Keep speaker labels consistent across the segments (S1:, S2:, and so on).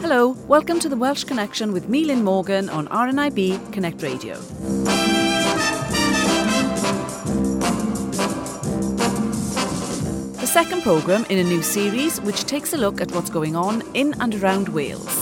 S1: Hello, welcome to the Welsh Connection with me, Lynn Morgan, on RNIB Connect Radio. The second programme in a new series which takes a look at what's going on in and around Wales.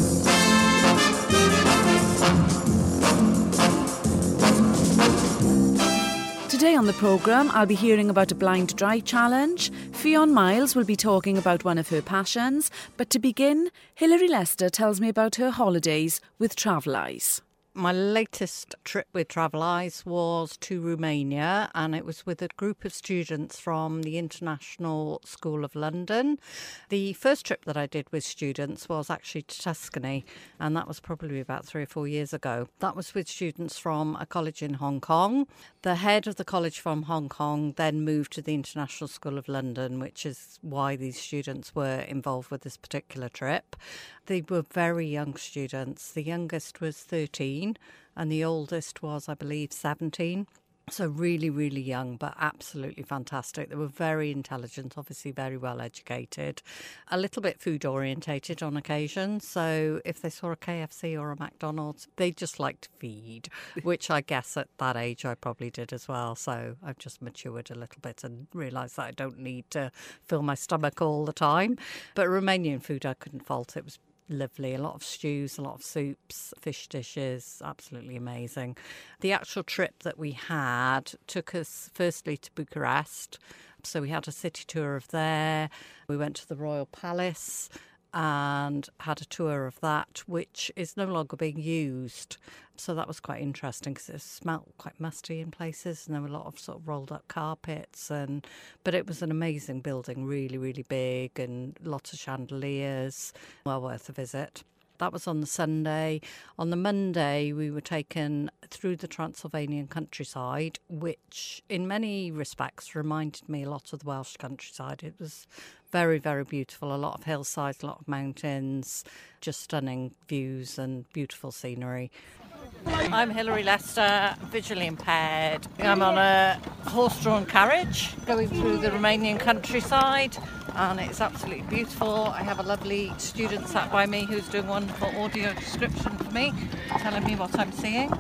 S1: Today on the programme, I'll be hearing about a blind dry challenge. Ffion Miles will be talking about one of her passions. But to begin, Hilary Lester tells me about her holidays with Travel Eyes.
S2: My latest trip with Travel Eyes was to Romania, and it was with a group of students from the International School of London. The first trip that I did with students was actually to Tuscany, and that was probably about 3 or 4 years ago. That was with students from a college in Hong Kong. The head of the college from Hong Kong then moved to the International School of London, which is why these students were involved with this particular trip. They were very young students. The youngest was 13 and the oldest was, I believe, 17. So really, really young, but absolutely fantastic. They were very intelligent, obviously very well educated, a little bit food orientated on occasion. So if they saw a KFC or a McDonald's, they just liked to feed, which I guess at that age I probably did as well. So I've just matured a little bit and realised that I don't need to fill my stomach all the time. But Romanian food I couldn't fault. It was lovely. A lot of stews, a lot of soups, fish dishes, absolutely amazing. The actual trip that we had took us firstly to Bucharest. So we had a city tour of there. We went to the Royal Palace and had a tour of that, which is no longer being used. So that was quite interesting because it smelled quite musty in places and there were a lot of sort of rolled up carpets. But it was an amazing building, really, really big, and lots of chandeliers. Well worth a visit. That was on the Sunday. On the Monday, we were taken through the Transylvanian countryside, which in many respects reminded me a lot of the Welsh countryside. It was very, very beautiful. A lot of hillsides, a lot of mountains, just stunning views and beautiful scenery. I'm Hilary Lester, visually impaired. I'm on a horse-drawn carriage going through the Romanian countryside, and it's absolutely beautiful. I have a lovely student sat by me who's doing wonderful audio description for me, telling me what I'm seeing.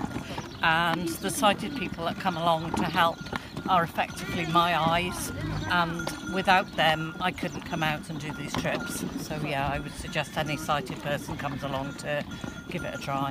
S2: And the sighted people that come along to help are effectively my eyes, and without them I couldn't come out and do these trips. So yeah, I would suggest any sighted person comes along to give it a try.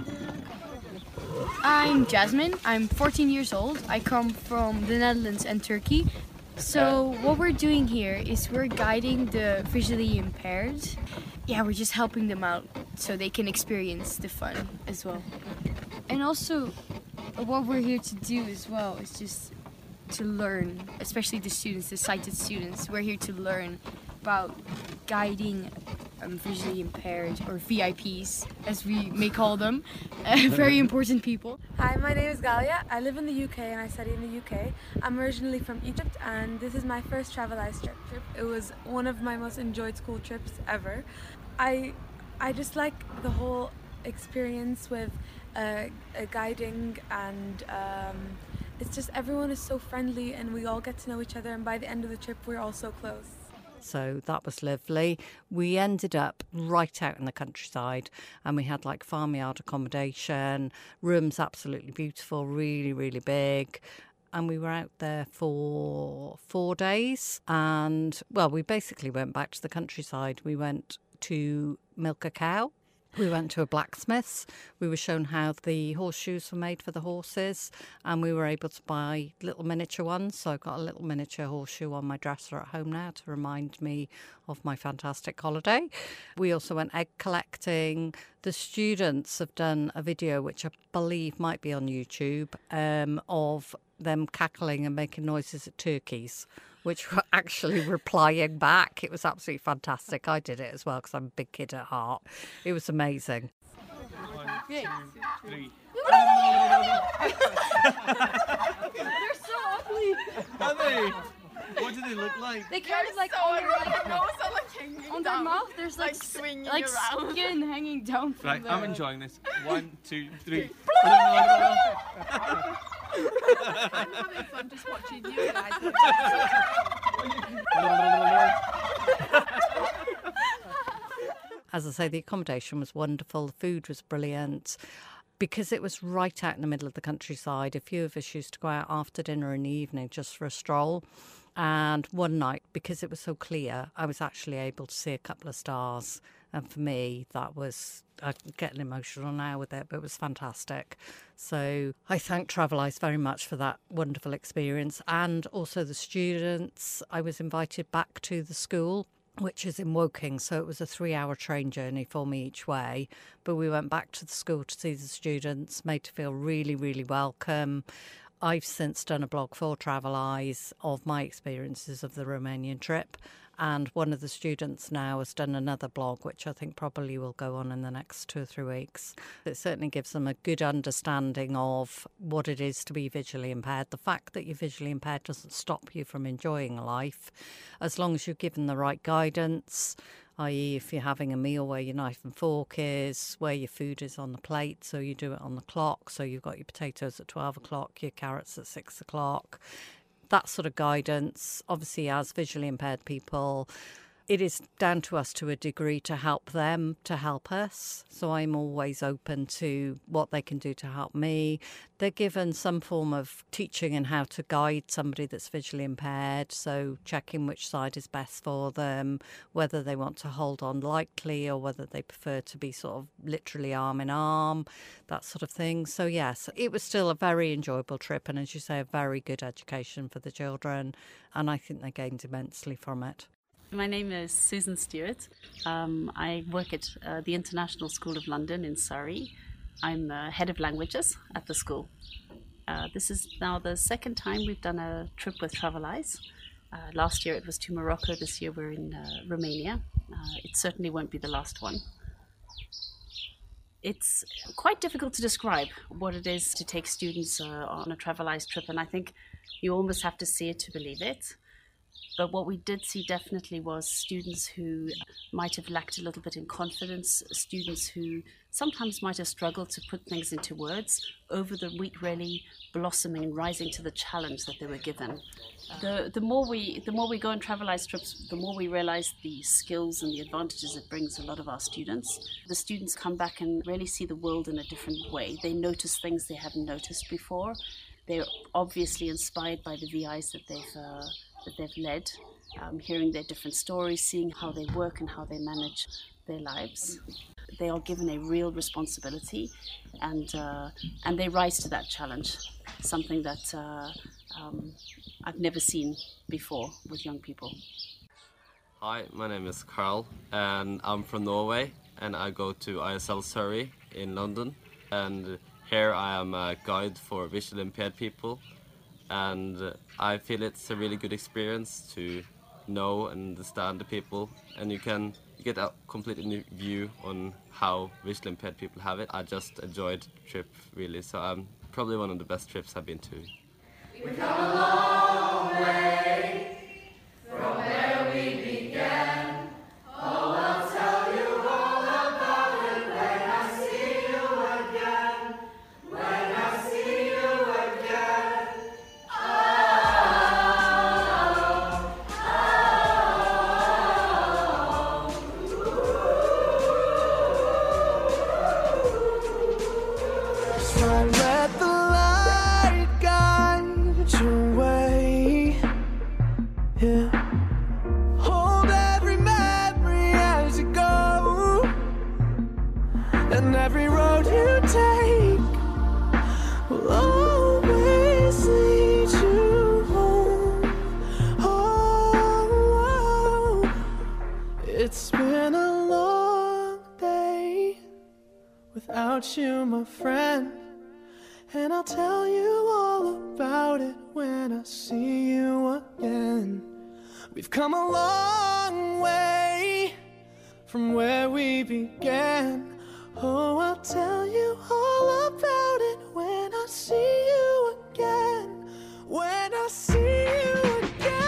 S3: I'm Jasmine. I'm 14 years old. I come from the Netherlands and Turkey. So what we're doing here is we're guiding the visually impaired. Yeah, we're just helping them out so they can experience the fun as well. And also what we're here to do as well is just to learn, especially the students, the sighted students. We're here to learn about guiding visually impaired, or VIPs as we may call them, very important people.
S4: Hi, my name is Galia. I live in the UK and I study in the UK. I'm originally from Egypt and this is my first Travel Eyes trip. It was one of my most enjoyed school trips ever. I just like the whole experience with guiding, and it's just everyone is so friendly and we all get to know each other, and by the end of the trip we're all so close.
S2: So that was lovely. We ended up right out in the countryside and we had like farmyard accommodation, rooms absolutely beautiful, really, really big. And we were out there for 4 days. And, well, we basically went back to the countryside. We went to milk a cow. We went to a blacksmith's. We were shown how the horseshoes were made for the horses, and we were able to buy little miniature ones. So I've got a little miniature horseshoe on my dresser at home now to remind me of my fantastic holiday. We also went egg collecting. The students have done a video, which I believe might be on YouTube, of them cackling and making noises at turkeys, which were actually replying back. It was absolutely fantastic. I did it as well because I'm a big kid at heart. It was amazing.
S5: 1, 2, 3.
S3: They're so ugly.
S5: Are they? What do they look like?
S3: They kind of like
S4: so
S3: on
S4: on
S3: their mouth. There's like
S4: swinging
S3: like
S4: around.
S3: skin hanging down from
S5: Right,
S3: the...
S5: I'm enjoying this. 1, 2, 3.
S4: I'm having fun just watching you guys.
S2: As I say, the accommodation was wonderful, the food was brilliant. Because it was right out in the middle of the countryside, a few of us used to go out after dinner in the evening just for a stroll. And one night, because it was so clear, I was actually able to see a couple of stars. And for me, that was, I'm getting emotional now with it, but it was fantastic. So I thank Traveleyes very much for that wonderful experience. And also the students. I was invited back to the school, which is in Woking, so it was a 3-hour train journey for me each way. But we went back to the school to see the students, made to feel really, really welcome. I've since done a blog for Traveleyes of my experiences of the Romanian trip. And one of the students now has done another blog, which I think probably will go on in the next 2 or 3 weeks. It certainly gives them a good understanding of what it is to be visually impaired. The fact that you're visually impaired doesn't stop you from enjoying life, as long as you're given the right guidance, i.e. if you're having a meal where your knife and fork is, where your food is on the plate, so you do it on the clock, so you've got your potatoes at 12 o'clock, your carrots at 6 o'clock. That sort of guidance. Obviously, as visually impaired people, it is down to us to a degree to help them, to help us. So I'm always open to what they can do to help me. They're given some form of teaching in how to guide somebody that's visually impaired. So checking which side is best for them, whether they want to hold on lightly or whether they prefer to be sort of literally arm in arm, that sort of thing. So yes, it was still a very enjoyable trip. And as you say, a very good education for the children. And I think they gained immensely from it.
S6: My name is Susan Stewart. I work at the International School of London in Surrey. I'm head of languages at the school. This is now the second time we've done a trip with Traveleyes. Last year it was to Morocco, this year we're in Romania. It certainly won't be the last one. It's quite difficult to describe what it is to take students on a Traveleyes trip, and I think you almost have to see it to believe it. But what we did see definitely was students who might have lacked a little bit in confidence, students who sometimes might have struggled to put things into words, over the week really blossoming and rising to the challenge that they were given. The more we go on Traveleyes trips, the more we realize the skills and the advantages it brings a lot of our students. The students come back and really see the world in a different way. They notice things they haven't noticed before. They're obviously inspired by the VIs that they've led, hearing their different stories, seeing how they work and how they manage their lives. They are given a real responsibility, and they rise to that challenge, something that I've never seen before with young people.
S7: Hi, my name is Carl, and I'm from Norway, and I go to ISL Surrey in London, and here I am a guide for visually impaired people. And I feel it's a really good experience to know and understand the people, and you get a completely new view on how visually impaired people have it. I just enjoyed the trip really, so I'm probably one of the best trips I've been to.
S8: We've come a long way from where we began. Oh, I'll tell you all about it when I see you again. When I see you again. Every road you take will always lead you home. Oh, it's been a long day without you, my friend, and I'll tell you all about it when I see you again. We've come a long way from where we began. Oh, I'll tell you all about it when I see you again. When I see you again.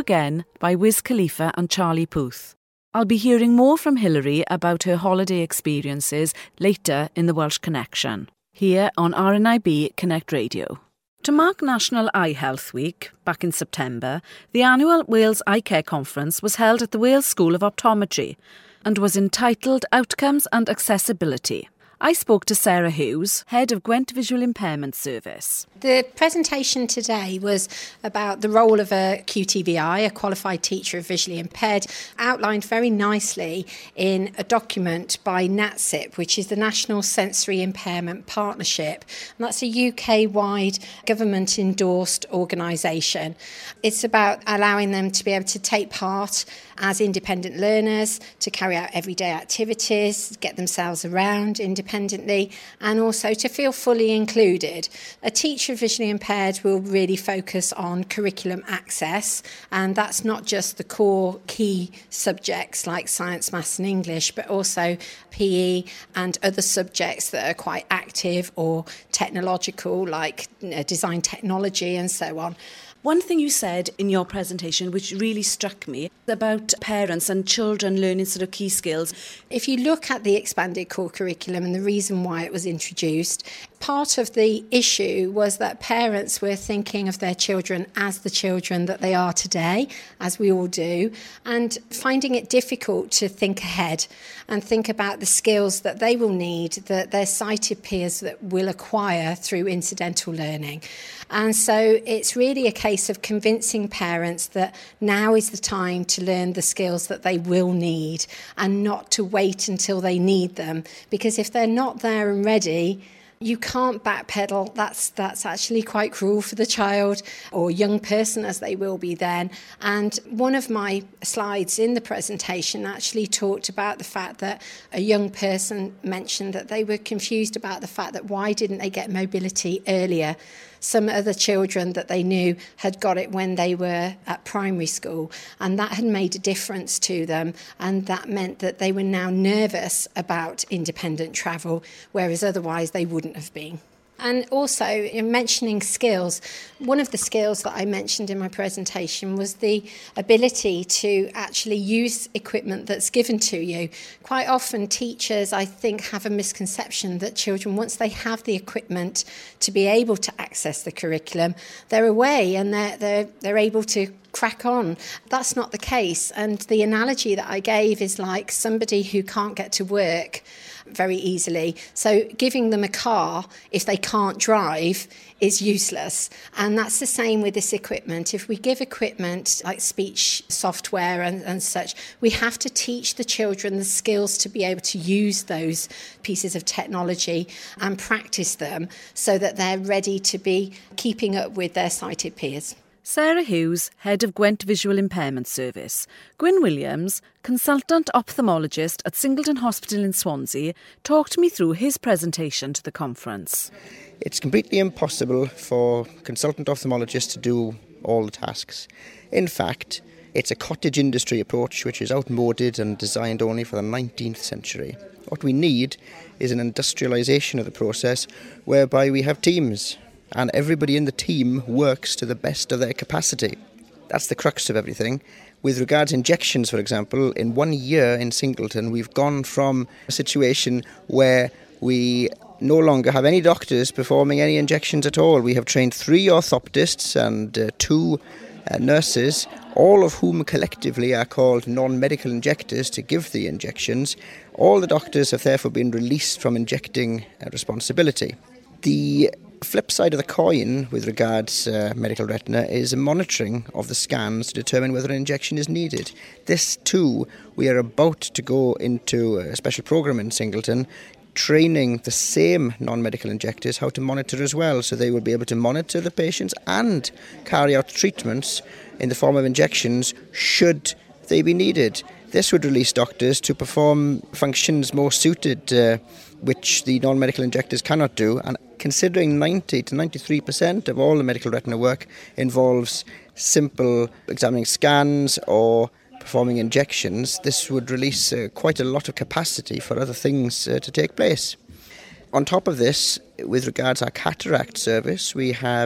S1: Again by Wiz Khalifa and Charlie Puth. I'll be hearing more from Hilary about her holiday experiences later in the Welsh Connection, here on RNIB Connect Radio. To mark National Eye Health Week, back in September, the annual Wales Eye Care Conference was held at the Wales School of Optometry and was entitled Outcomes and Accessibility. I spoke to Sarah Hughes, head of Gwent Visual Impairment Service.
S9: The presentation today was about the role of a QTVI, a qualified teacher of visually impaired, outlined very nicely in a document by NATSIP, which is the National Sensory Impairment Partnership. And that's a UK-wide government-endorsed organisation. It's about allowing them to be able to take part as independent learners, to carry out everyday activities, get themselves around independently, and also to feel fully included. A teacher of visually impaired will really focus on curriculum access, and that's not just the core key subjects like science, maths and English, but also PE and other subjects that are quite active or technological, like design technology and so on.
S1: One thing you said in your presentation which really struck me about parents and children learning sort of key skills.
S9: If you look at the expanded core curriculum and the reason why it was introduced, part of the issue was that parents were thinking of their children as the children that they are today, as we all do, and finding it difficult to think ahead and think about the skills that they will need, that their sighted peers that will acquire through incidental learning. And so it's really a case of convincing parents that now is the time to learn the skills that they will need and not to wait until they need them. Because if they're not there and ready, you can't backpedal. That's actually quite cruel for the child or young person, as they will be then. And one of my slides in the presentation actually talked about the fact that a young person mentioned that they were confused about the fact that why didn't they get mobility earlier? Some other children that they knew had got it when they were at primary school, and that had made a difference to them, and that meant that they were now nervous about independent travel, whereas otherwise they wouldn't have been. And also, in mentioning skills, one of the skills that I mentioned in my presentation was the ability to actually use equipment that's given to you. Quite often, teachers, I think, have a misconception that children, once they have the equipment to be able to access the curriculum, they're away and they're able to crack on. That's not the case. And the analogy that I gave is like somebody who can't get to work very easily. So giving them a car if they can't drive is useless. And that's the same with this equipment. If we give equipment like speech software and such, we have to teach the children the skills to be able to use those pieces of technology and practice them so that they're ready to be keeping up with their sighted peers.
S1: Sarah Hughes, head of Gwent Visual Impairment Service. Gwyn Williams, consultant ophthalmologist at Singleton Hospital in Swansea, talked me through his presentation to the conference.
S10: It's completely impossible for consultant ophthalmologists to do all the tasks. In fact, it's a cottage industry approach which is outmoded and designed only for the 19th century. What we need is an industrialisation of the process whereby we have teams, and everybody in the team works to the best of their capacity. That's the crux of everything. With regards to injections, for example, in 1 year in Singleton, we've gone from a situation where we no longer have any doctors performing any injections at all. We have trained 3 orthoptists and 2 nurses, all of whom collectively are called non-medical injectors to give the injections. All the doctors have therefore been released from injecting responsibility. The flip side of the coin with regards to medical retina is a monitoring of the scans to determine whether an injection is needed. This too, we are about to go into a special programme in Singleton, training the same non-medical injectors how to monitor as well, so they will be able to monitor the patients and carry out treatments in the form of injections should they be needed. This would release doctors to perform functions more suited, which the non-medical injectors cannot do. And considering 90 to 93% of all the medical retina work involves simple examining scans or performing injections, this would release quite a lot of capacity for other things to take place. On top of this, with regards to our cataract service, we have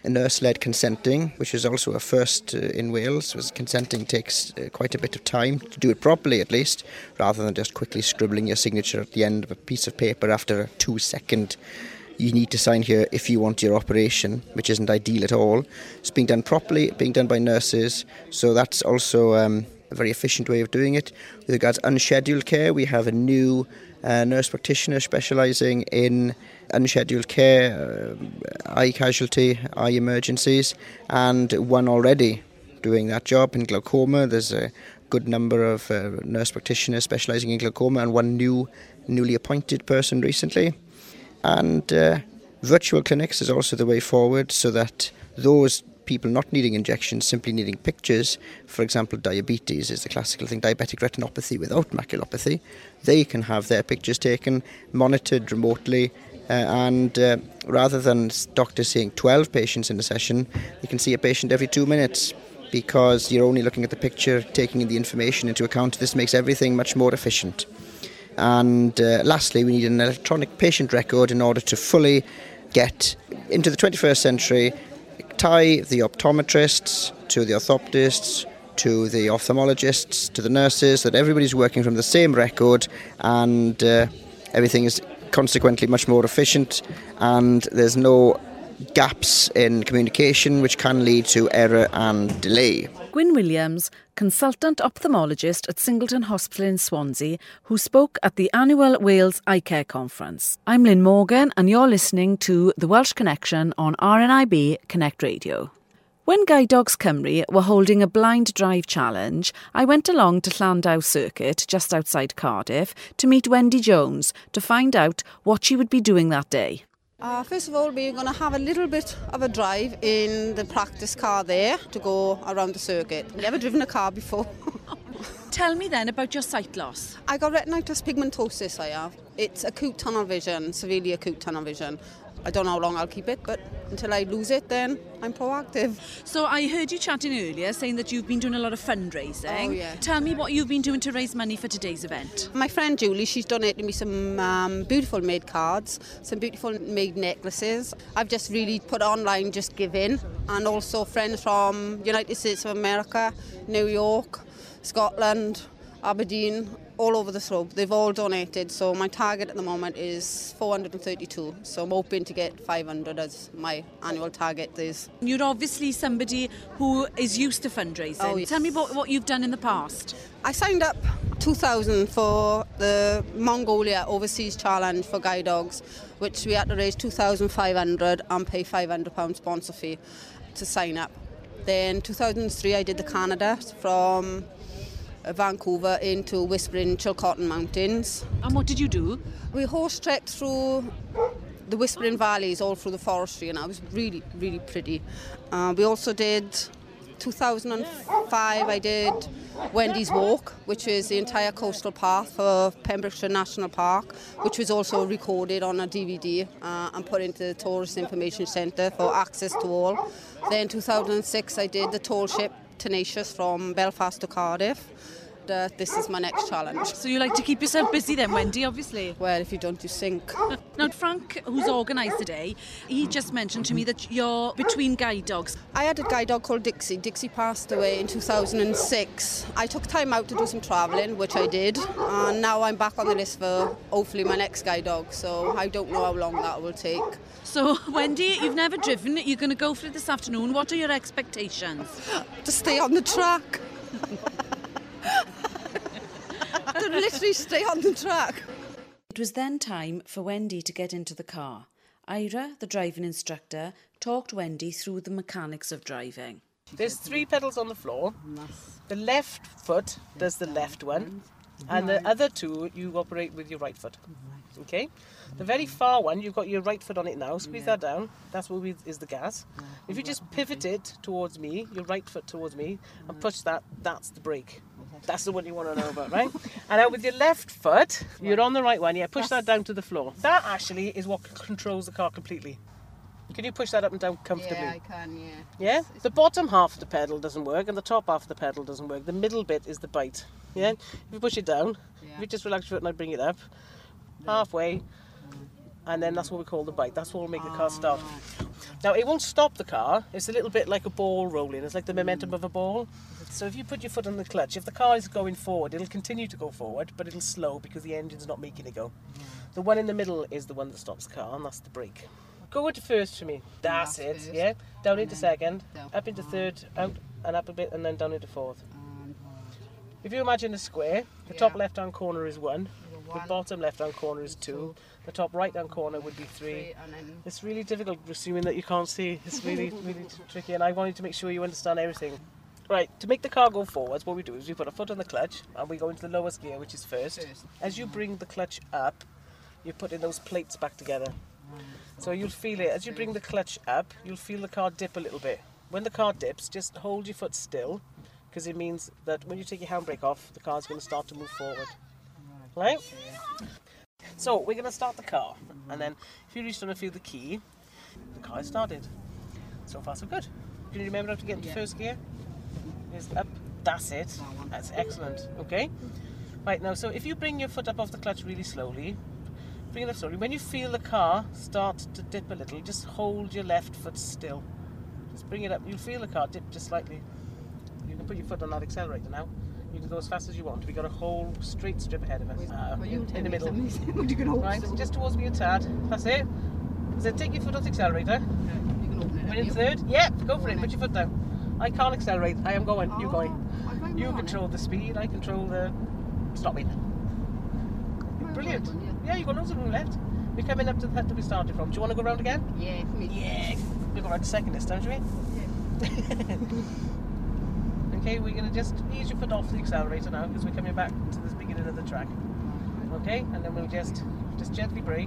S10: nurse-led consenting, which is also a first in Wales, because consenting takes quite a bit of time to do it properly at least, rather than just quickly scribbling your signature at the end of a piece of paper after a 2-second you need to sign here if you want your operation, which isn't ideal at all. It's being done properly, being done by nurses, so that's also a very efficient way of doing it. With regards to unscheduled care, we have a new nurse practitioner specialising in unscheduled care, eye casualty, eye emergencies, and one already doing that job in glaucoma. There's a good number of nurse practitioners specialising in glaucoma, and one newly appointed person recently. And virtual clinics is also the way forward, so that those people not needing injections, simply needing pictures, for example, diabetes is the classical thing, diabetic retinopathy without maculopathy, they can have their pictures taken, monitored remotely, and rather than doctors seeing 12 patients in a session, you can see a patient every 2 minutes, because you're only looking at the picture, taking the information into account. This makes everything much more efficient. And lastly, we need an electronic patient record in order to fully get into the 21st century, tie the optometrists to the orthoptists, to the ophthalmologists, to the nurses, that everybody's working from the same record, and everything is consequently much more efficient, and there's no gaps in communication which can lead to error and delay.
S1: Gwyn Williams, consultant ophthalmologist at Singleton Hospital in Swansea, who spoke at the annual Wales Eye Care Conference. I'm Lynn Morgan, and you're listening to The Welsh Connection on RNIB Connect Radio. When Guide Dogs Cymru were holding a blind drive challenge, I went along to Llandaw Circuit, just outside Cardiff, to meet Wendy Jones to find out what she would be doing that day.
S11: First of all, we're going to have a little bit of a drive in the practice car there to go around the circuit. Never driven a car before.
S1: Tell me then about your sight loss.
S11: I got retinitis pigmentosus, I have. It's acute tunnel vision, severely acute tunnel vision. I don't know how long I'll keep it, but until I lose it, then I'm proactive.
S1: So I heard you chatting earlier, saying that you've been doing a lot of fundraising.
S11: Oh, yeah.
S1: Tell me what you've been doing to raise money for today's event.
S11: My friend Julie, she's donated me some beautiful made cards, some beautiful made necklaces. I've just really put online, just give in. And also friends from United States of America, New York, Scotland, Aberdeen, all over the slope. They've all donated, so my target at the moment is 432. So I'm hoping to get 500 as my annual target is.
S1: You're obviously somebody who is used to fundraising.
S11: Oh, yes.
S1: Tell me about what you've done in the past.
S11: I signed up 2000 for the Mongolia Overseas Challenge for guide dogs, which we had to raise 2,500 and pay £500 sponsor fee to sign up. Then 2003 I did the Canada from Vancouver into Whispering Chilcotin Mountains.
S1: And what did you do?
S11: We horse trekked through the Whispering Valleys, all through the forestry, and it was really, really pretty. We also did 2005 I did Wendy's Walk, which is the entire coastal path of Pembrokeshire National Park, which was also recorded on a DVD and put into the Tourist Information Centre for access to all. Then 2006 I did the tall ship Tenacious from Belfast to Cardiff. This is my next challenge.
S1: So you like to keep yourself busy then, Wendy, obviously?
S11: Well, if you don't, you sink.
S1: Now, Frank, who's organised today, he just mentioned to me that you're between guide dogs.
S11: I had a guide dog called Dixie. Dixie passed away in 2006. I took time out to do some travelling, which I did, and now I'm back on the list for hopefully my next guide dog, so I don't know how long that will take.
S1: So, Wendy, you've never driven, you're going to go for it this afternoon. What are your expectations?
S11: To stay on the track. To literally stay on the track.
S1: It was then time for Wendy to get into the car. Ira, the driving instructor, talked Wendy through the mechanics of driving.
S12: There's 3 pedals on the floor. The left foot does the left one, and the other 2 you operate with your right foot. Okay? The very far one, you've got your right foot on it now. Squeeze that down. That's what is the gas. If you just pivot it towards me, your right foot towards me, and push that, that's the brake. That's the one you want to know about, right? And now with your left foot, you're on the right one. Yeah, push that down to the floor. That actually is what controls the car completely. Can you push that up and down comfortably?
S11: Yeah, I can, yeah.
S12: Yeah? The bottom half of the pedal doesn't work and the top half of the pedal doesn't work. The middle bit is the bite. Yeah? If you push it down, if you just relax your foot and I bring it up, halfway, and then that's what we call the bite. That's what will make the car stop. Now, it won't stop the car. It's a little bit like a ball rolling. It's like the momentum of a ball. So if you put your foot on the clutch, if the car is going forward, it'll continue to go forward, but it'll slow because the engine's not making it go. The one in the middle is the one that stops the car, and that's the brake. Go into first for me. That's it, first. Yeah. Down into second, up into third, out and up a bit, and then down into fourth. If you imagine a square, the top left-hand corner is 1, the bottom left-hand corner is 2, the top right-hand corner would be 3. It's really difficult, assuming that you can't see. It's really, really tricky, and I wanted to make sure you understand everything. Right, to make the car go forwards, what we do is we put a foot on the clutch, and we go into the lowest gear, which is first. As you bring the clutch up, you put in those plates back together. So you'll feel it. As you bring the clutch up, you'll feel the car dip a little bit. When the car dips, just hold your foot still, because it means that when you take your handbrake off, the car's going to start to move forward. Right? So we're going to start the car, and then if you reach down and feel the key, the car is started. So far so good. Can you remember how to get into first gear? It's up. That's it. That's excellent. Okay? Right, now, so if you bring your foot up off the clutch really slowly, bring it up slowly. When you feel the car start to dip a little, just hold your left foot still. Just bring it up. You'll feel the car dip just slightly. You can put your foot on that accelerator now. You can go as fast as you want. We've got a whole straight strip ahead of us. In the middle. Right, just towards me a tad. That's it. So take your foot off the accelerator. We're in third. Yeah, go for it. Put your foot down. I can't accelerate. I am going. You're going. You control the speed. I control the stopping. Brilliant. Yeah, you've got loads of room left. We're coming up to the hut that we started from. Do you want to go round again?
S11: Yeah, for me.
S12: Yeah. We'll go round second this time, shall we? Yeah. Okay, we're going to just ease your foot off the accelerator now because we're coming back to the beginning of the track. Okay, and then we'll just gently brake.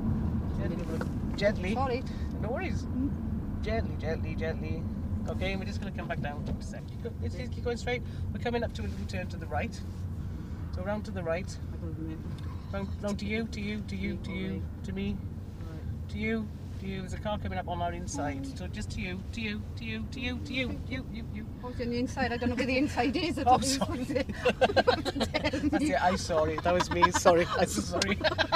S12: Gently.
S11: Sorry.
S12: No worries. Gently, gently, gently. Okay, and we're just going to come back down for a sec. Keep going straight. We're coming up to a little turn to the right. So round to the right. Round to you, to you, to you, to you, to me, to you, to you. There's a car coming up on our inside. So just to you, to you, to you, to you, to you, you.
S11: Oh, it's on the inside. I don't know where the inside is.
S12: Oh, sorry. That's it. I'm sorry. That was me. Sorry. I'm so sorry.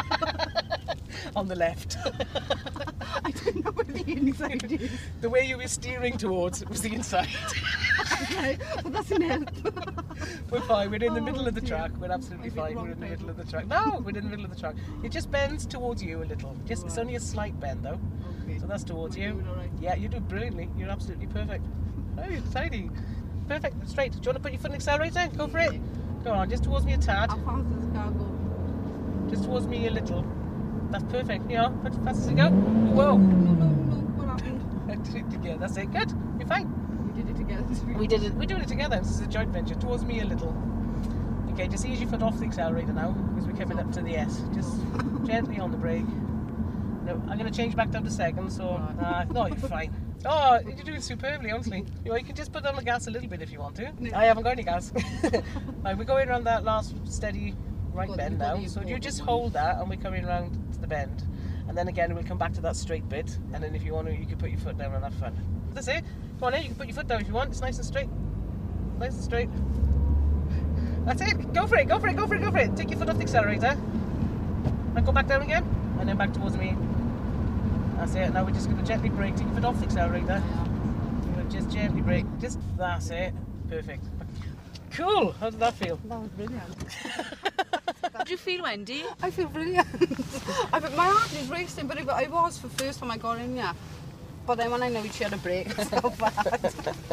S12: On the left.
S11: I don't know where the inside is.
S12: The way you were steering towards was the inside.
S11: Okay, well that's an help.
S12: We're fine. We're in the middle of the track. We're absolutely fine. We're in the middle of the track. No, we're in the middle of the track. It just bends towards you a little. Just it's only a slight bend though. Okay. So that's towards you. Yeah, you do brilliantly. You're absolutely perfect. Oh, you're tidy. Perfect. Straight. Do you want to put your foot on the accelerator? Go for it. Go on. Just towards me a tad.
S11: How fast does the car go?
S12: Just towards me a little. That's perfect. Yeah. As fast as you go. Whoa.
S11: No. What happened?
S12: I did it together. That's it. Good. You're fine.
S11: We did it together.
S12: We did it. We're doing it together. This is a joint venture. Towards me a little. Okay, just ease your foot off the accelerator now because we're coming up to the S. Just gently on the brake. No, I'm going to change back down to second. So no, you're fine. Oh, you're doing superbly, honestly. You can just put on the gas a little bit if you want to. I haven't got any gas. Right, we're going around that last steady right bend now. So you just hold that, and we're coming around to the bend. And then again, we'll come back to that straight bit. And then if you want to, you can put your foot down on that front. That's it. Go on in, you can put your foot down if you want. It's nice and straight. Nice and straight. That's it. Go for it, go for it, go for it, go for it. Take your foot off the accelerator. And go back down again. And then back towards me. That's it. Now we're just going to gently brake. Take your foot off the accelerator. You're going to just gently brake. Just, that's it. Perfect. Cool. How did that feel?
S11: That was brilliant.
S1: How do you feel, Wendy?
S11: I feel brilliant. My heart is racing, but I was for the first time I got in here. But then when I know she had a break, it's so bad.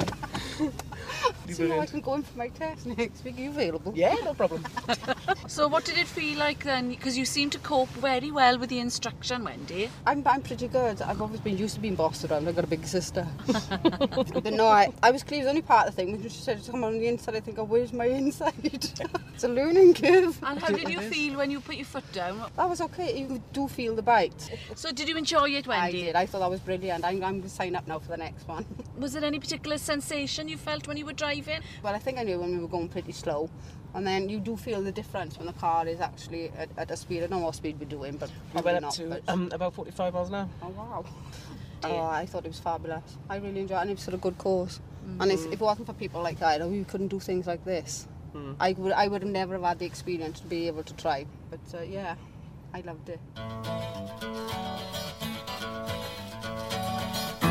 S11: So now I can go in for my test next week. Are you available?
S12: Yeah, no problem.
S1: So what did it feel like then? Because you seem to cope very well with the instruction, Wendy.
S11: I'm pretty good. I've always been used to being bossed around. I've got a big sister. But no, I was clear. It was only part of the thing. When she said to come on the inside, I think, oh, where's my inside? It's a learning curve.
S1: And how did you feel when you put your foot down?
S11: That was okay. You do feel the bite.
S1: So did you enjoy it, Wendy?
S11: I did. I thought that was brilliant. I'm going to sign up now for the next one.
S1: Was there any particular sensation you felt when you were driving?
S11: Well, I think I knew when we were going pretty slow. And then you do feel the difference when the car is actually at a speed. I don't know what speed we're doing, but
S12: we went up to about 45 miles an hour.
S11: Oh, wow. Oh, I thought it was fabulous. I really enjoyed it, and it was sort of good course. And if it wasn't for people like that, we couldn't do things like this. I would have never have had the experience to be able to try. But yeah, I loved it.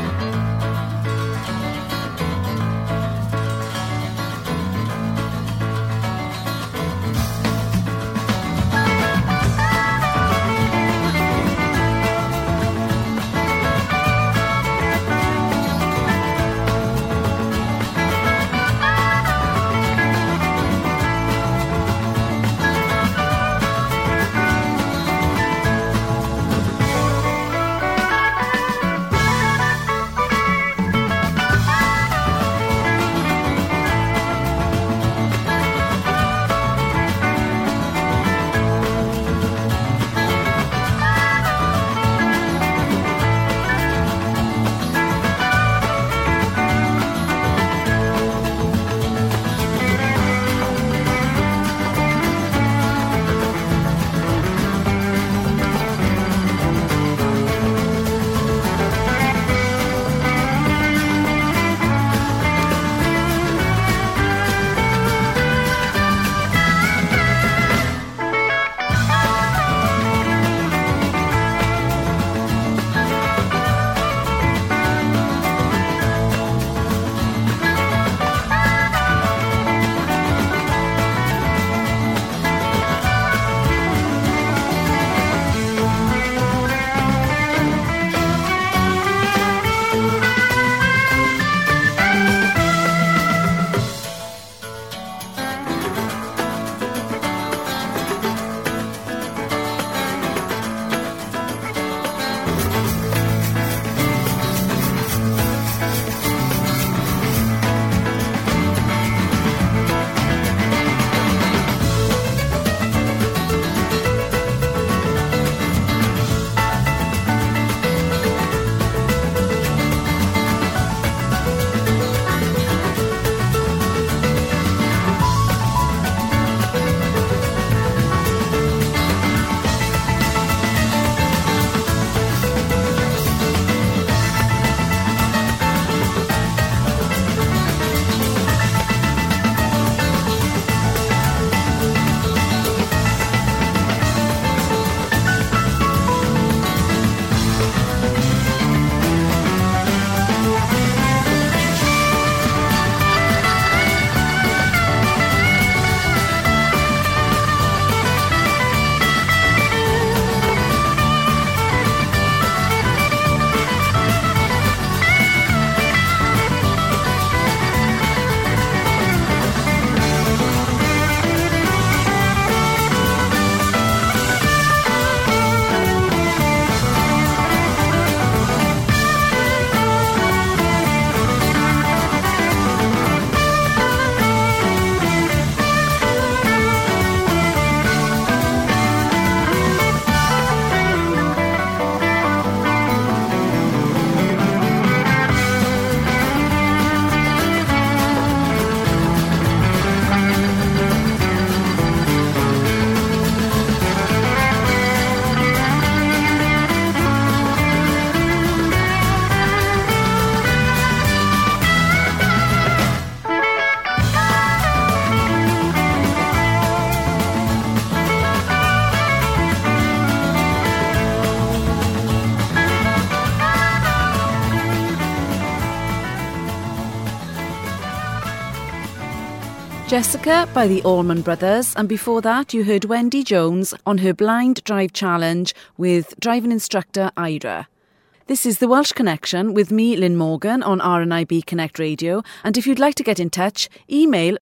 S1: Jessica by the Allman Brothers, and before that you heard Wendy Jones on her blind drive challenge with driving instructor Ira. This is The Welsh Connection with me, Lynn Morgan, on RNIB Connect Radio, and if you'd like to get in touch, email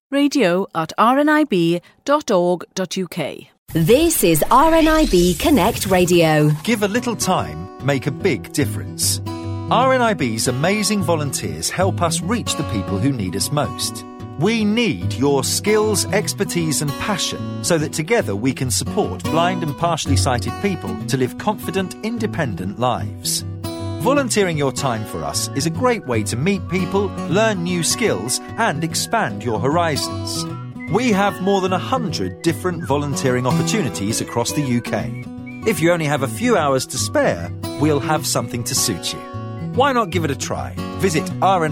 S1: radio@rnib.org.uk.
S13: This is RNIB Connect Radio.
S14: Give a little time, make a big difference. RNIB's amazing volunteers help us reach the people who need us most. We need your skills, expertise and passion so that together we can support blind and partially sighted people to live confident, independent lives. Volunteering your time for us is a great way to meet people, learn new skills and expand your horizons. We have more than 100 different volunteering opportunities across the UK. If you only have a few hours to spare, we'll have something to suit you. Why not give it a try? Visit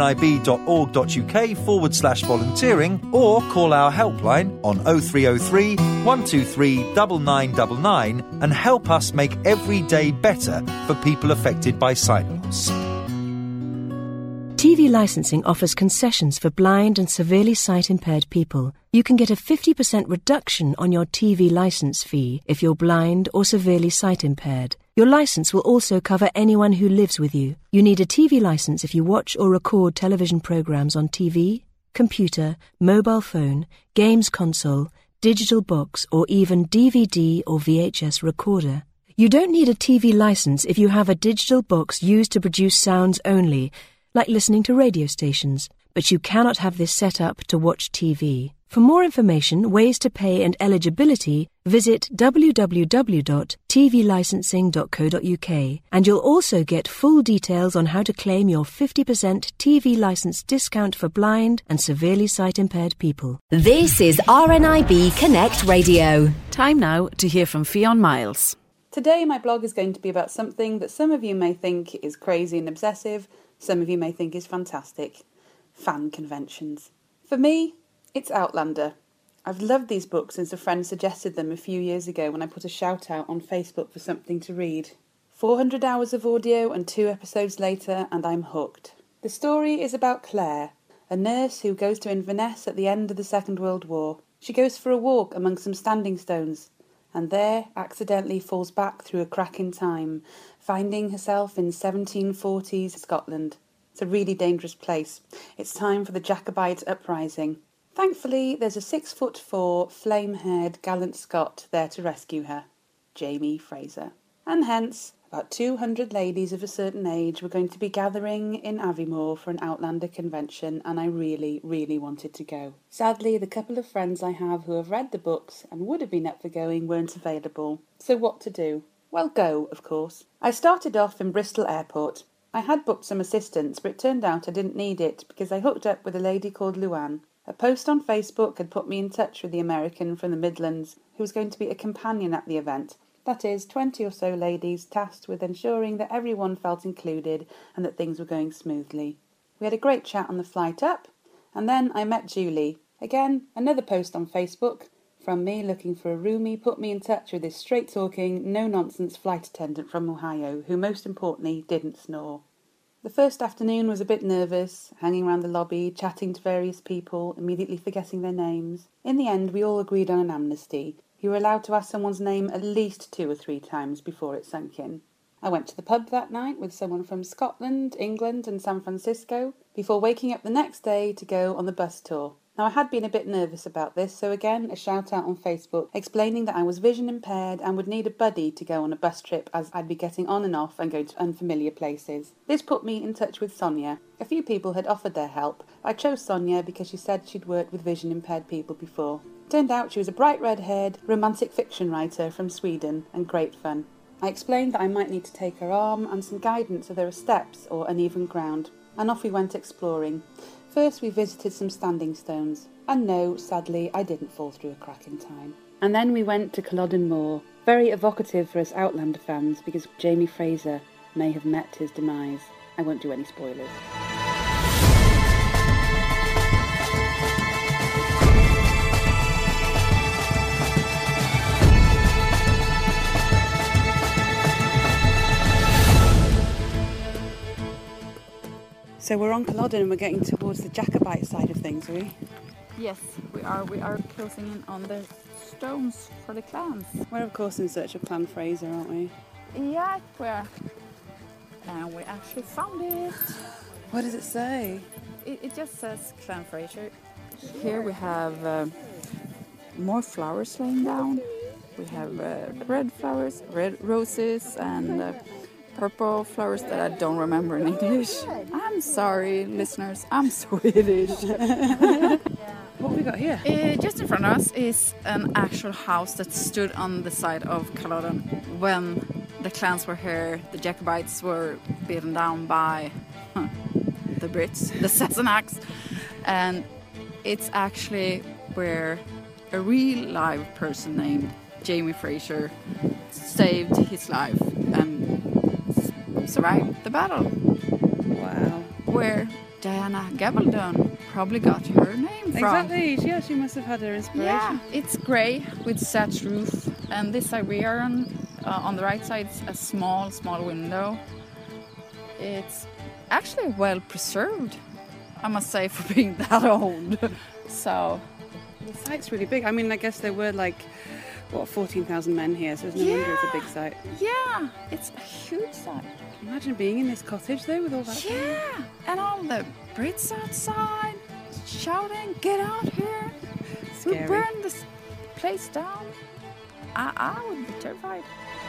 S14: rnib.org.uk/volunteering or call our helpline on 0303 123 9999 and help us make every day better for people affected by sight loss.
S15: TV licensing offers concessions for blind and severely sight-impaired people. You can get a 50% reduction on your TV licence fee if you're blind or severely sight-impaired. Your licence will also cover anyone who lives with you. You need a TV licence if you watch or record television programmes on TV, computer, mobile phone, games console, digital box or even DVD or VHS recorder. You don't need a TV licence if you have a digital box used to produce sounds only, like listening to radio stations, but you cannot have this set up to watch TV. For more information, ways to pay and eligibility, visit www.tvlicensing.co.uk and you'll also get full details on how to claim your 50% TV licence discount for blind and severely sight-impaired people.
S13: This is RNIB Connect Radio.
S1: Time now to hear from Fionn Miles.
S16: Today my blog is going to be about something that some of you may think is crazy and obsessive, some of you may think is fantastic. Fan conventions. For me, it's Outlander. I've loved these books since a friend suggested them a few years ago when I put a shout out on Facebook for something to read. 400 hours of audio and 2 episodes later and I'm hooked. The story is about Claire, a nurse who goes to Inverness at the end of the Second World War. She goes for a walk among some standing stones and there accidentally falls back through a crack in time, finding herself in 1740s Scotland. It's a really dangerous place. It's time for the Jacobite uprising. Thankfully, there's a 6'4", flame-haired gallant Scot there to rescue her, Jamie Fraser. And hence, about 200 ladies of a certain age were going to be gathering in Aviemore for an Outlander convention, and I really, really wanted to go. Sadly, the couple of friends I have who have read the books and would have been up for going weren't available. So what to do? Well, go, of course. I started off in Bristol Airport. I had booked some assistance, but it turned out I didn't need it because I hooked up with a lady called Luann. A post on Facebook had put me in touch with the American from the Midlands who was going to be a companion at the event. That is, 20 or so ladies tasked with ensuring that everyone felt included and that things were going smoothly. We had a great chat on the flight up, and then I met Julie. Again, another post on Facebook from me looking for a roomie put me in touch with this straight-talking, no-nonsense flight attendant from Ohio who, most importantly, didn't snore. The first afternoon was a bit nervous, hanging around the lobby, chatting to various people, immediately forgetting their names. In the end, we all agreed on an amnesty. You were allowed to ask someone's name at least 2 or 3 times before it sunk in. I went to the pub that night with someone from Scotland, England and San Francisco, before waking up the next day to go on the bus tour. Now, I had been a bit nervous about this, so again, a shout out on Facebook explaining that I was vision impaired and would need a buddy to go on a bus trip as I'd be getting on and off and going to unfamiliar places. This put me in touch with Sonia. A few people had offered their help. I chose Sonia because she said she'd worked with vision impaired people before. Turned out she was a bright red-haired romantic fiction writer from Sweden and great fun. I explained that I might need to take her arm and some guidance if there were steps or uneven ground, and off we went exploring. First we visited some standing stones, and no, sadly, I didn't fall through a crack in time. And then we went to Culloden Moor, very evocative for us Outlander fans because Jamie Fraser may have met his demise. I won't do any spoilers. So we're on Culloden and we're getting towards the Jacobite side of things, are we? Yes, we are. We are closing in on the stones for the clans.
S17: We're of course in search of Clan Fraser, aren't we?
S16: Yeah, we're. And we actually found it.
S17: What does it say?
S16: It just says Clan Fraser. Here we have more flowers laying down. We have red flowers, red roses, and purple flowers that I don't remember in English. I'm sorry, listeners. I'm Swedish.
S17: What have we got here?
S16: Just in front of us is an actual house that stood on the side of Culloden when the clans were here. The Jacobites were beaten down by the Brits, the Sassenachs, and it's actually where a real live person named Jamie Fraser saved his life and survived the battle.
S17: Wow.
S16: Where Diana Gabaldon probably got her name from.
S17: Exactly, yeah, she must have had her inspiration.
S16: Yeah, it's grey with thatched roof, and this side we are on the right side is a small window. It's actually well preserved, I must say, for being that old. So
S17: the site's really big. I mean, I guess there were 14,000 men here, so there's no wonder it's a big site.
S16: Yeah, it's a huge site.
S17: Imagine being in this cottage though with all that.
S16: Yeah, and all the Brits outside shouting, "Get out here!
S17: Scary.
S16: We'll burn this place down." I would be terrified.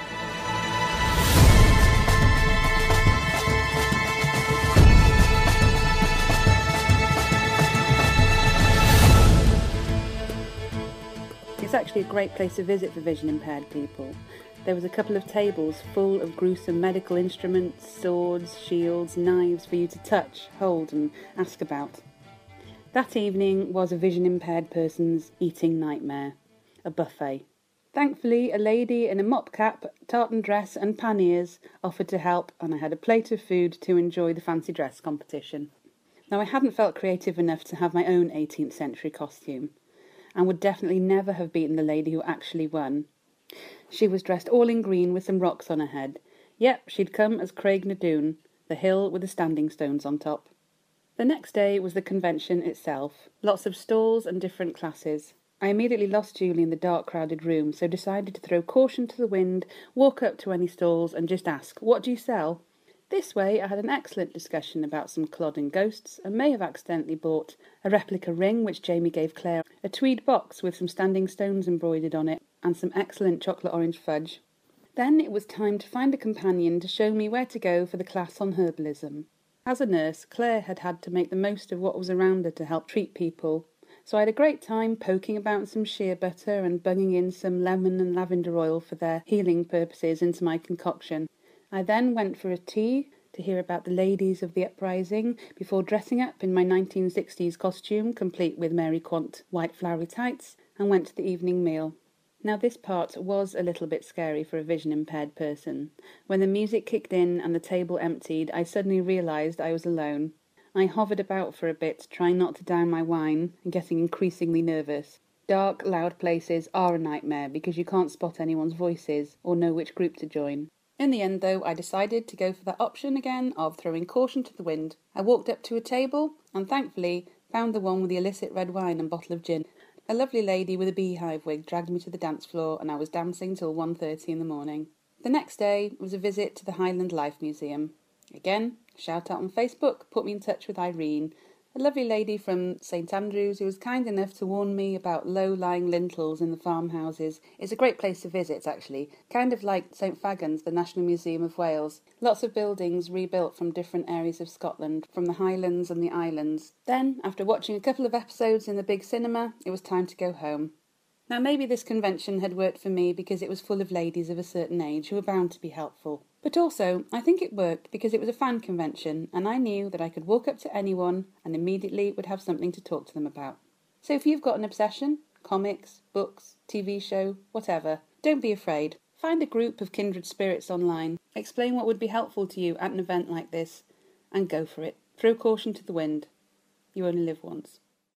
S17: It's actually a great place to visit for vision impaired people. There was a couple of tables full of gruesome medical instruments, swords, shields, knives for you to touch, hold and ask about. That evening was a vision impaired person's eating nightmare, a buffet. Thankfully, a lady in a mop cap, tartan dress and panniers offered to help, and I had a plate of food to enjoy the fancy dress competition. Now, I hadn't felt creative enough to have my own 18th century costume, and would definitely never have beaten the lady who actually won. She was dressed all in green with some rocks on her head. Yep, she'd come as Craig na Dun, the hill with the standing stones on top. The next day was the convention itself. Lots of stalls and different classes. I immediately lost Julie in the dark, crowded room, so decided to throw caution to the wind, walk up to any stalls and just ask, "What do you sell?" This way I had an excellent discussion about some Culloden ghosts and may have accidentally bought a replica ring which Jamie gave Claire, a tweed box with some standing stones embroidered on it, and some excellent chocolate orange fudge. Then it was time to find a companion to show me where to go for the class on herbalism. As a nurse, Claire had had to make the most of what was around her to help treat people, so I had a great time poking about some shea butter and bunging in some lemon and lavender oil for their healing purposes into my concoction. I then went for a tea to hear about the ladies of the uprising before dressing up in my 1960s costume, complete with Mary Quant white flowery tights, and went to the evening meal. Now this part was a little bit scary for a vision-impaired person. When the music kicked in and the table emptied, I suddenly realised I was alone. I hovered about for a bit, trying not to down my wine and getting increasingly nervous. Dark, loud places are a nightmare because you can't spot anyone's voices or know which group to join. In the end, though, I decided to go for that option again of throwing caution to the wind. I walked up to a table and thankfully found the one with the illicit red wine and bottle of gin. A lovely lady with a beehive wig dragged me to the dance floor and I was dancing till 1:30 in the morning. The next day was a visit to the Highland Life Museum. Again, shout out on Facebook, put me in touch with Irene, a lovely lady from St Andrews who was kind enough to warn me about low-lying lintels in the farmhouses. It's a great place to visit, actually, kind of like St Fagans, the National Museum of Wales. Lots of buildings rebuilt from different areas of Scotland, from the Highlands and the Islands. Then, after watching a couple of episodes in the big cinema, it was time to go home. Now maybe this convention had worked for me because it was full of ladies of a certain age who were bound to be helpful. But also, I think it worked because it was a fan convention and I knew that I could walk up to anyone and immediately would have something to talk to them about. So if you've got an obsession, comics, books, TV show, whatever, don't be afraid. Find a group of kindred spirits online, explain what would be helpful to you at an event like this, and go for it. Throw caution to the wind. You only live once.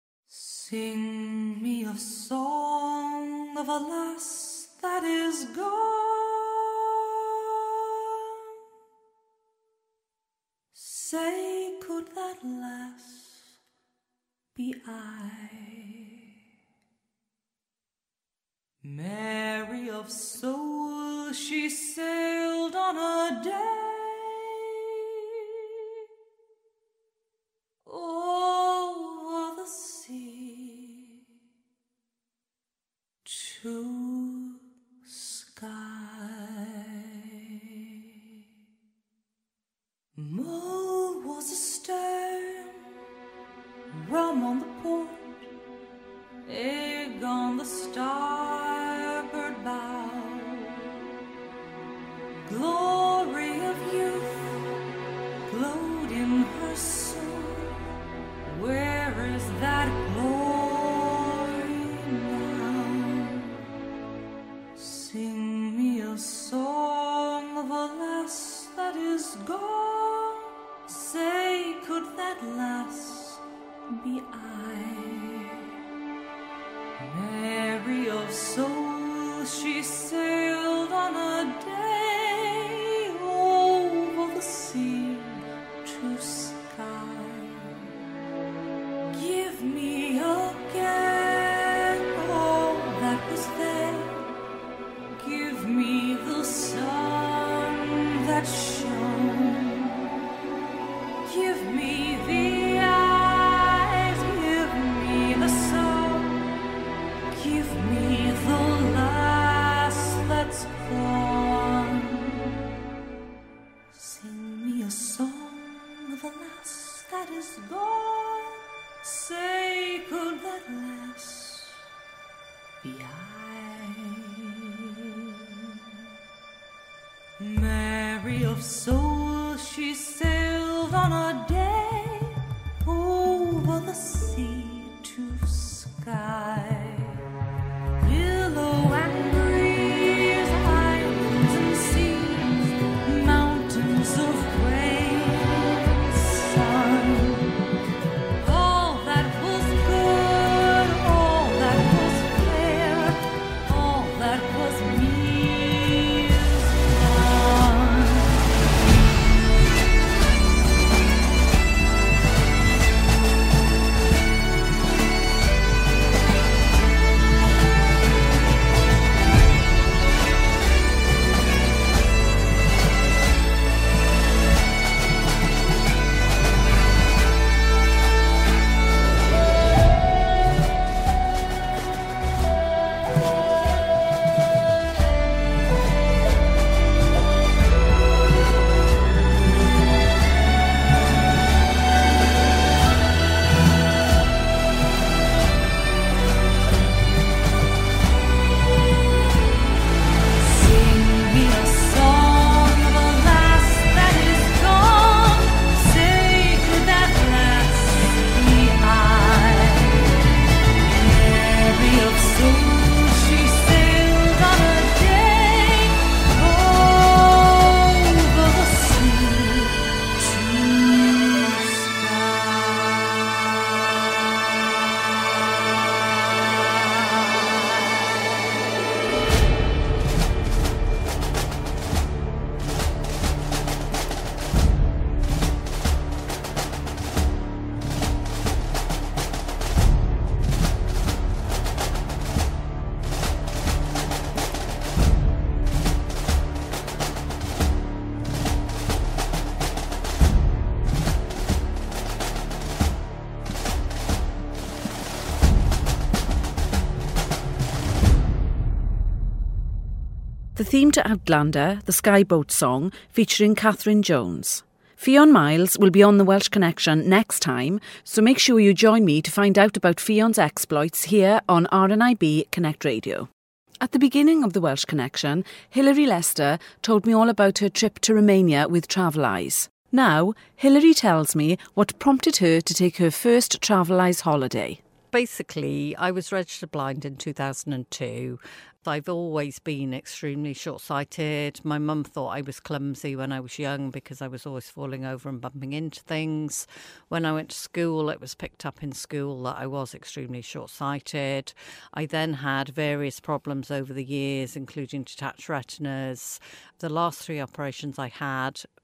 S18: Sing me a song of a lass that is gone. Say, could that lass be I. Mary of soul, she sailed on a day over the sea to sky. Mull was astern, rum on the port, egg on the starboard bow. Glory of youth glowed in her soul. Where is that glory now? Sing me a song of a lass that is gone. Say, could that lass be I? Mary of soul, she sailed on a day over the sea to sky. Give me again all that was there. Give me the sun that shone. Give me the eyes, give me the soul. Give me the lass that's gone. Sing me a song of a lass that is gone. Say, could that lass be I? Mary of soul, she sailed on a day over the sea to sky. Billow and breeze, islands and seas, mountains of gray sun. All that was good, all that was fair, all that was me is gone.
S1: The theme to Outlander, the Skyboat song, featuring Catherine Jones. Fionn Miles will be on the Welsh Connection next time, so make sure you join me to find out about Fionn's exploits here on RNIB Connect Radio. At the beginning of the Welsh Connection, Hilary Lester told me all about her trip to Romania with Travel Eyes. Now, Hilary tells me what prompted her to take her first Travel Eyes holiday.
S2: Basically, I was registered blind in 2002. I've always been extremely short-sighted. My mum thought I was clumsy when I was young because I was always falling over and bumping into things. When I went to school, it was picked up in school that I was extremely short-sighted. I then had various problems over the years, including detached retinas. The last 3 operations I had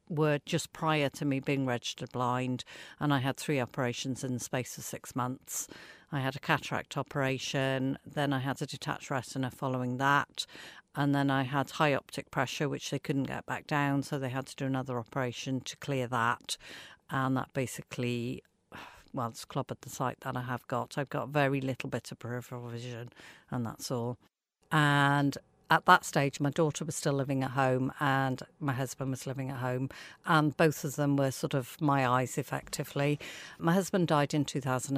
S2: were just prior to me being registered blind, and I had 3 operations in the space of 6 months. I had a cataract operation, then I had a detached retina following that, and then I had high optic pressure, which they couldn't get back down, so they had to do another operation to clear that, and that basically, well, it's clobbered the sight that I have got. I've got very little bit of peripheral vision, and that's all. And at that stage, my daughter was still living at home and my husband was living at home, and both of them were sort of my eyes effectively. My husband died in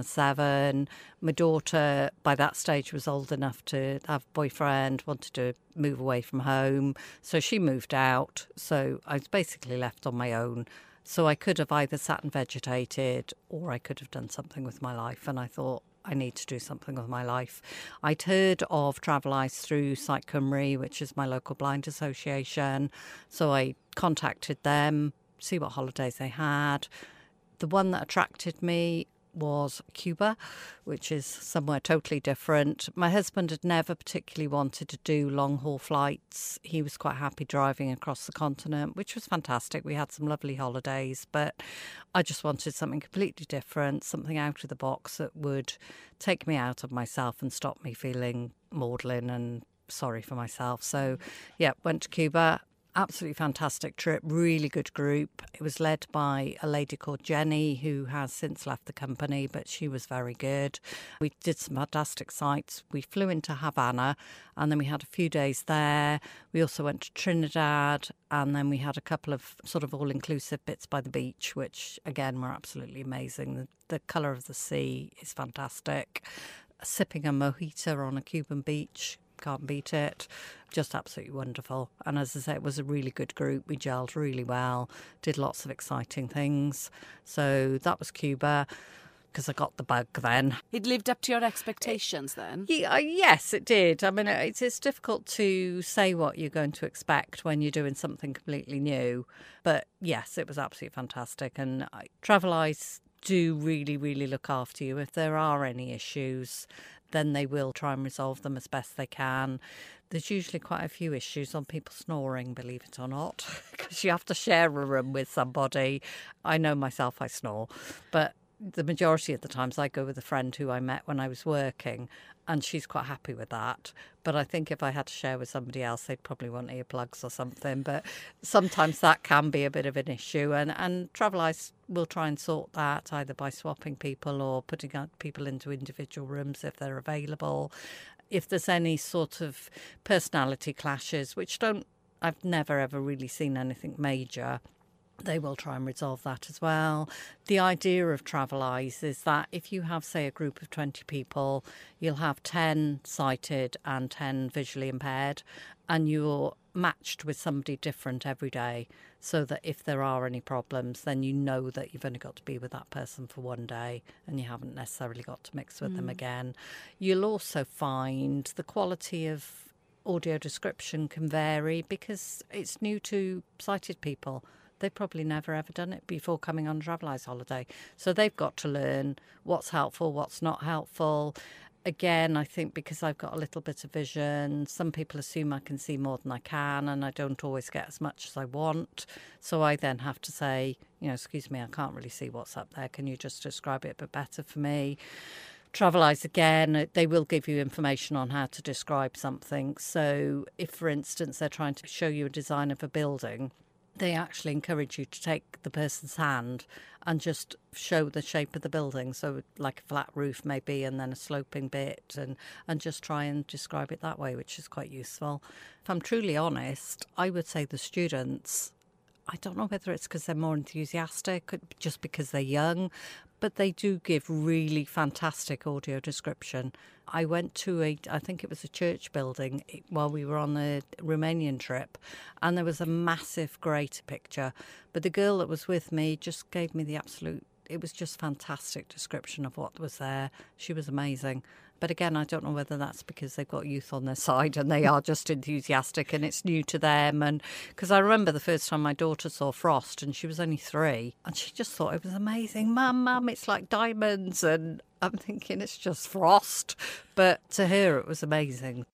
S2: 2007. My daughter, by that stage, was old enough to have a boyfriend, wanted to move away from home. So she moved out. So I was basically left on my own. So I could have either sat and vegetated or I could have done something with my life. And I thought, I need to do something with my life. I'd heard of Traveleyes through Sight Cymru, which is my local blind association. So I contacted them, see what holidays they had. The one that attracted me was Cuba, which is somewhere totally different. My husband had never particularly wanted to do long-haul flights. He was quite happy driving across the continent, which was fantastic. We had some lovely holidays, but I just wanted something completely different, something out of the box that would take me out of myself and stop me feeling maudlin and sorry for myself. So, yeah, went to Cuba. Absolutely fantastic trip, really good group. It was led by a lady called Jenny, who has since left the company, but she was very good. We did some fantastic sights. We flew into Havana and then we had a few days there. We also went to Trinidad, and then we had a couple of sort of all-inclusive bits by the beach, which again were absolutely amazing. The colour of the sea is fantastic. Sipping a mojito on a Cuban beach, can't beat it. Just absolutely wonderful. And as I say, it was a really good group. We gelled really well, did lots of exciting things. So that was Cuba, because I got the bug then.
S1: It lived up to your expectations then?
S2: Yes, it did. I mean, it's difficult to say what you're going to expect when you're doing something completely new. But yes, it was absolutely fantastic. And Traveleyes do really, really look after you. If there are any issues, then they will try and resolve them as best they can. There's usually quite a few issues on people snoring, believe it or not, because you have to share a room with somebody. I know myself, I snore, but the majority of the times I go with a friend who I met when I was working, and she's quite happy with that. But I think if I had to share with somebody else, they'd probably want earplugs or something. But sometimes that can be a bit of an issue, and Traveleyes will try and sort that either by swapping people or putting people into individual rooms if they're available. If there's any sort of personality clashes, which I've never ever really seen anything major, they will try and resolve that as well. The idea of Traveleyes is that if you have, say, a group of 20 people, you'll have 10 sighted and 10 visually impaired, and you're matched with somebody different every day, so that if there are any problems, then you know that you've only got to be with that person for one day and you haven't necessarily got to mix with them again. You'll also find the quality of audio description can vary because it's new to sighted people. They've probably never ever done it before coming on a Traveleyes holiday. So they've got to learn what's helpful, what's not helpful. Again, I think because I've got a little bit of vision, some people assume I can see more than I can, and I don't always get as much as I want. So I then have to say, excuse me, I can't really see what's up there. Can you just describe it a bit better for me? Traveleyes, again, they will give you information on how to describe something. So if, for instance, they're trying to show you a design of a building, they actually encourage you to take the person's hand and just show the shape of the building. So like a flat roof maybe, and then a sloping bit, and just try and describe it that way, which is quite useful. If I'm truly honest, I would say the students, I don't know whether it's because they're more enthusiastic, just because they're young, but they do give really fantastic audio description. I went to I think it was a church building while we were on the Romanian trip, and there was a massive greater picture. But the girl that was with me just gave me it was just fantastic description of what was there. She was amazing. But again, I don't know whether that's because they've got youth on their side and they are just enthusiastic and it's new to them. And because I remember the first time my daughter saw Frost, and she was only 3, and she just thought it was amazing. Mum, it's like diamonds. And I'm thinking it's just Frost. But to her, it was amazing.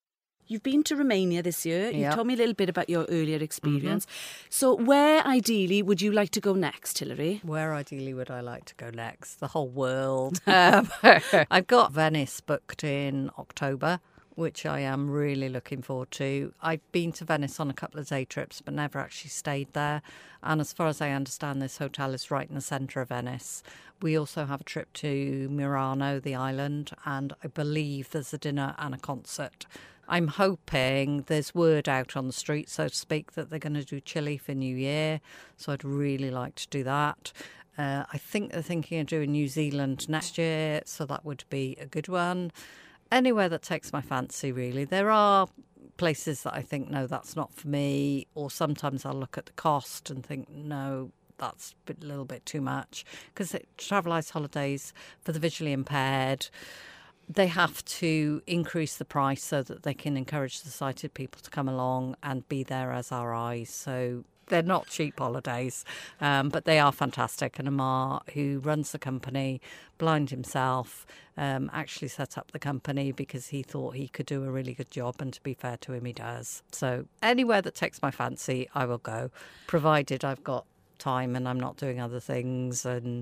S1: You've been to Romania this year. You've
S2: Yep.
S1: told me a little bit about your earlier experience. So where ideally would you like to go next, Hilary?
S2: Where ideally would I like to go next? The whole world. I've got Venice booked in October, which I am really looking forward to. I've been to Venice on a couple of day trips, but never actually stayed there. And as far as I understand, this hotel is right in the centre of Venice. We also have a trip to Murano, the island, and I believe there's a dinner and a concert. I'm hoping there's word out on the street, so to speak, that they're going to do Chile for New Year. So I'd really like to do that. I think they're thinking of doing New Zealand next year, so that would be a good one. Anywhere that takes my fancy, really. There are places that I think, no, that's not for me, or sometimes I'll look at the cost and think, no, that's a little bit too much. Because Travelise Holidays for the visually impaired, they have to increase the price so that they can encourage the sighted people to come along and be there as our eyes. So they're not cheap holidays, but they are fantastic. And Amar, who runs the company, blind himself, actually set up the company because he thought he could do a really good job. And to be fair to him, he does. So anywhere that takes my fancy, I will go, provided I've got time and I'm not doing other things.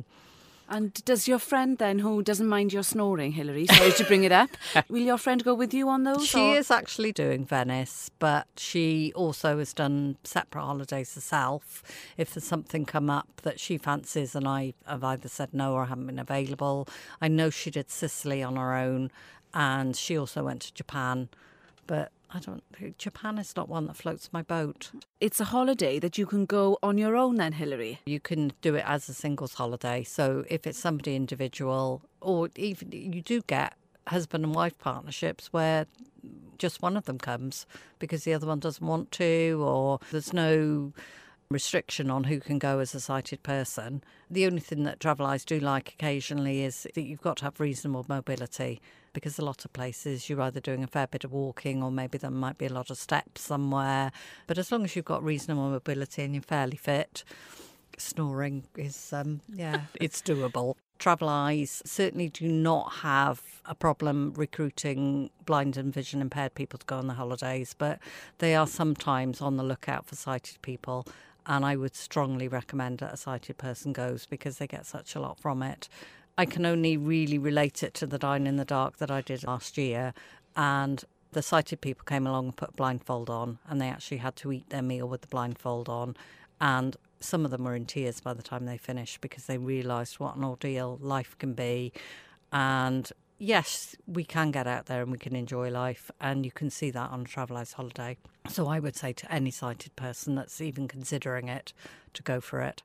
S1: And does your friend then, who doesn't mind your snoring, Hilary, sorry to bring it up, will your friend go with you on those?
S2: She is actually doing Venice, but she also has done separate holidays herself. If there's something come up that she fancies and I have either said no or haven't been available. I know she did Sicily on her own, and she also went to Japan, but I don't think Japan is not one that floats my boat.
S1: It's a holiday that you can go on your own then, Hilary?
S2: You can do it as a singles holiday. So if it's somebody individual, or even you do get husband and wife partnerships where just one of them comes because the other one doesn't want to, or there's no restriction on who can go as a sighted person. The only thing that Travelise do like occasionally is that you've got to have reasonable mobility, because a lot of places you're either doing a fair bit of walking or maybe there might be a lot of steps somewhere. But as long as you've got reasonable mobility and you're fairly fit, snoring is, it's doable. Travelise certainly do not have a problem recruiting blind and vision impaired people to go on the holidays, but they are sometimes on the lookout for sighted people. And I would strongly recommend that a sighted person goes because they get such a lot from it. I can only really relate it to the Dine in the Dark that I did last year. And the sighted people came along and put a blindfold on, and they actually had to eat their meal with the blindfold on. And some of them were in tears by the time they finished because they realised what an ordeal life can be. And yes, we can get out there and we can enjoy life, and you can see that on a Travelise holiday. So I would say to any sighted person that's even considering it to go for it.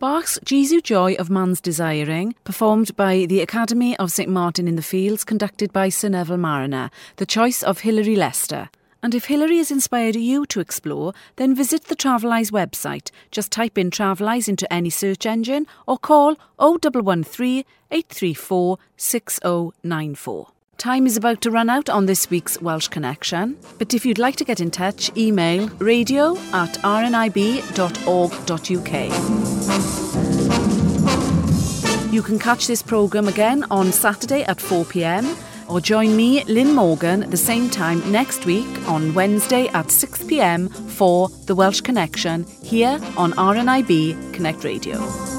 S1: Bach's Jesu Joy of Man's Desiring, performed by the Academy of St Martin in the Fields, conducted by Sir Neville Mariner, the choice of Hilary Lester. And if Hilary has inspired you to explore, then visit the Traveleyes website. Just type in Traveleyes into any search engine or call 0113 834 6094. Time is about to run out on this week's Welsh Connection, but if you'd like to get in touch, email radio@rnib.org.uk. You can catch this programme again on Saturday at 4 p.m, or join me, Lynn Morgan, the same time next week on Wednesday at 6 p.m. for the Welsh Connection here on RNIB Connect Radio.